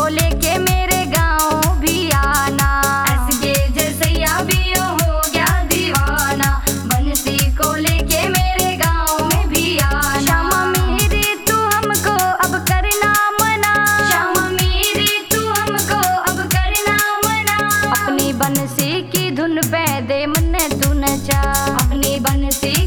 लेके मेरे गाँव भी आना। ऐसे जैसैया भी हो गया दीवाना, बंसी को लेके मेरे गाँव में भी आना। श्यामा मेरी तू हमको अब करना मना, श्यामा मेरी तू हमको अब करना मना। अपनी बंसी की धुन पे दे मन तू नचा, अपनी बंसी